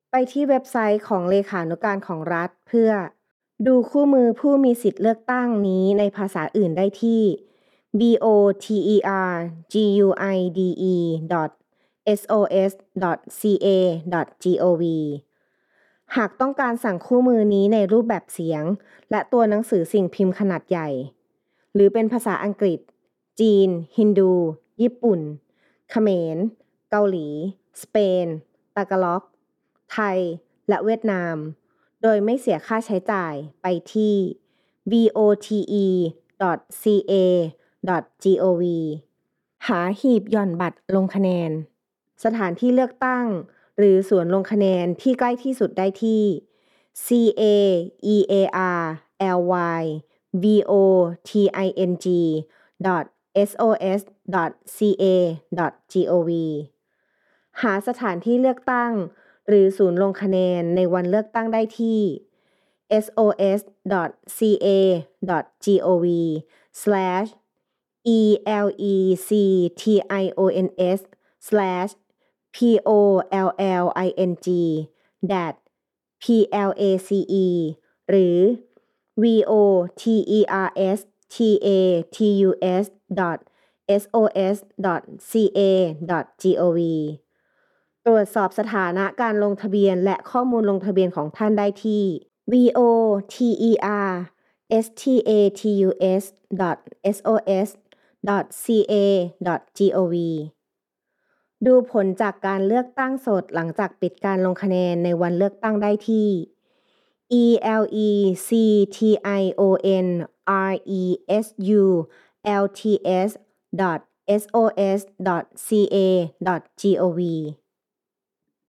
ไปที่เว็บไซต์ของเลขานุการของรัฐเพื่อดูคู่มือผู้มีสิทธิ์เลือกตั้งนี้ในภาษาอื่นได้ที่ boterguide.sos.ca.gov หากต้องการสั่งคู่มือนี้ในรูปแบบเสียงและตัวหนังสือสิ่งพิมพ์ขนาดใหญ่หรือเป็นภาษาอังกฤษจีนฮินดูญี่ปุ่นเขมรเกาหลีสเปนตากาล็อกไทยและเวียดนามโดยไม่เสียค่าใช้จ่ายไปที่ bote.ca.gov หาหีบหย่อนบัตรลงคะแนนสถานที่เลือกตั้งหรือศูนย์ลงคะแนนที่ใกล้ที่สุดได้ที่ careervoting.sos.ca.gov หาสถานที่เลือกตั้งหรือศูนย์ลงคะแนนในวันเลือกตั้งได้ที่ sos.ca.gov/electing-place หรือ voterstatus.sos.ca.gov ตรวจสอบสถานะการลงทะเบียนและข้อมูลลงทะเบียนของท่านได้ที่ voterstatus.sos.ca.gov ดูผลจากการเลือกตั้งสดหลังจากปิดการลงคะแนนในวันเลือกตั้งได้ที่ electionresults.sos.ca.gov